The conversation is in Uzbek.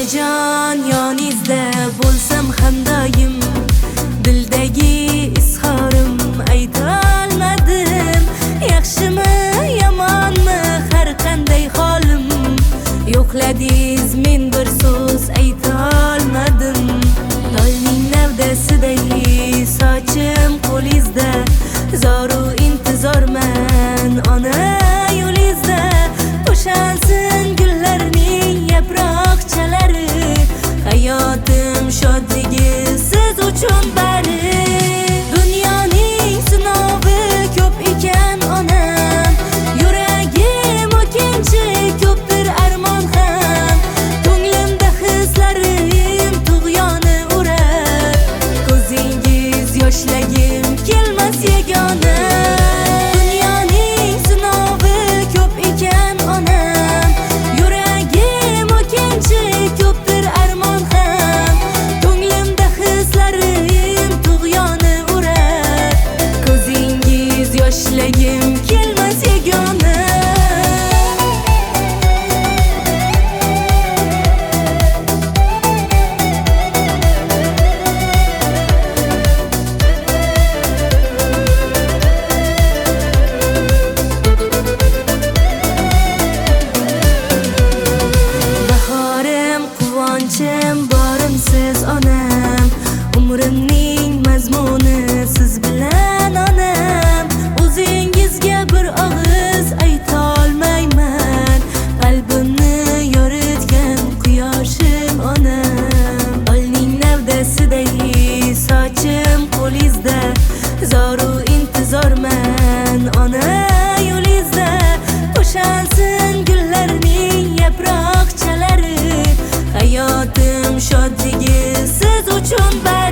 onajon yoningizda bo'lsam ham doim, dildagi izhorim aytolmadim. Yaxshimi yomonmi har qanday holim, yo'qladingiz men bir so'z aytolmadim. Tolning navdasiday sochim qo'lingizda, zoru intizorman ona yo'lingizda. Qo'shalsin gullarning yaproqchalari, hayotim shodligi siz uchun bari. Dunyoning sinovi ko'p ekan onam, yuragim o'kinchi ko'pdir armon ham. Ko'nglimda hislarim tug'yoni urar, ko'zingiz yoshlagim kelmas yagona. Dunyoning sinovi ko'p ekan onam, yuragim o'kinchi ko'pdir armon ham. Ko'nglimda hislarim tug'yoni urar, ko'zingiz yoshlagim kelmas yagona. Bahorim, quvonchim, borimsiz onam, umrimning mazmuni siz bilan onam. O'zingizga bir og'iz aytolmayman, qalbimni yoritgan quyoshim onam. Olning navdasiday sochim qo'lingizda, zoru intizorman ona yo'lingizda. Qo'shalsin gullarning yaproqchalari, hayotim shodligi siz uchun bari.